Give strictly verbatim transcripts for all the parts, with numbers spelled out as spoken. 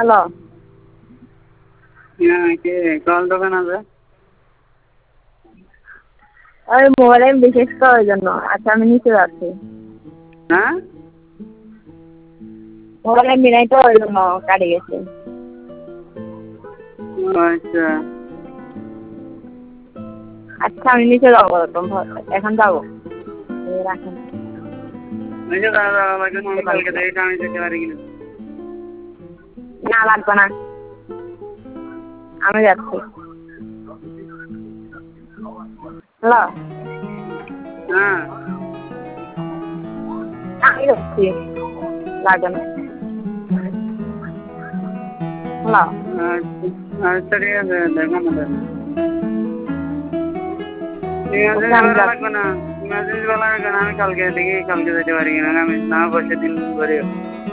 Hello. হ্যাঁ, কে call দোকান আছে? ওই মোবাইলে বিশেষ করার জন্য। আচ্ছা আমি নিচে যাচ্ছি। হ্যাঁ? মোবাইলে মিলাই তো ওই জন্য কাটে গেছে। আচ্ছা। আচ্ছা আমি নিচে যাবো এখন যাবো। রাখেন। নিচে যাওয়া যাওয়া লাগবে না, আমি কালকে দেখি আমি যেতে পারি কিনা। না লাগবে না, আমি যাচ্ছি। হ্যালো। হ্যাঁ। আমি যাচ্ছি, লাগবে না। হ্যালো। আচ্ছা আচ্ছা ঠিক আছে, দেখো না দেখো। ইমার্জেন্সি আমি বলা যাচ্ছি। লাগবে না, ইমার্জেন্সি বলা লাগবে না, আমি কালকে দেখি কালকে যেতে পারি কিনা, আমি না বসে দিন করিও।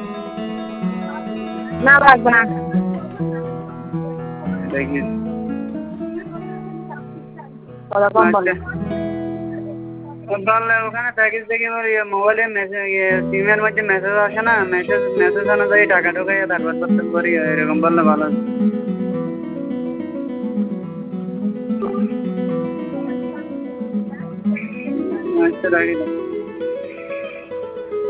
না লাগবে না। দেখি। ওরকম বলো। বললে ওখানে প্যাকেজ দেখি আমার মোবাইলে মেসেজ সিমের মধ্যে মেসেজ আসে না, মেসেজ মেসেজ অনুযায়ী টাকা ঢোকাইয়া তারপর করতে করি, এরকম বললে ভালো। আচ্ছা রাখি।